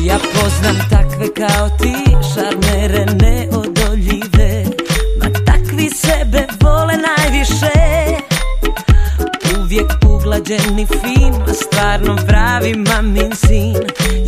Ja poznam takve kao ti, šarmere neodoljive, ma takvi sebe vole najviše. Uvijek uglađen i fin, a stvarno pravi mamin sin.